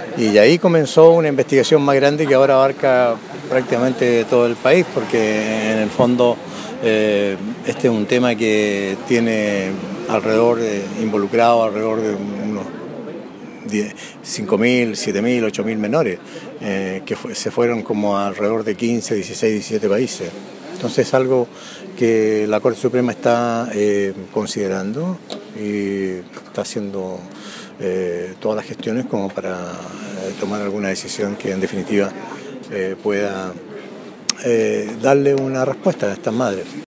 Y de ahí comenzó una investigación más grande que ahora abarca prácticamente todo el país, porque en el fondo este es un tema que tiene involucrado alrededor de unos 5.000, 7.000, 8.000 menores, se fueron como alrededor de 15, 16, 17 países. Entonces es algo que la Corte Suprema está considerando y está haciendo todas las gestiones como para tomar alguna decisión que en definitiva pueda darle una respuesta a estas madres.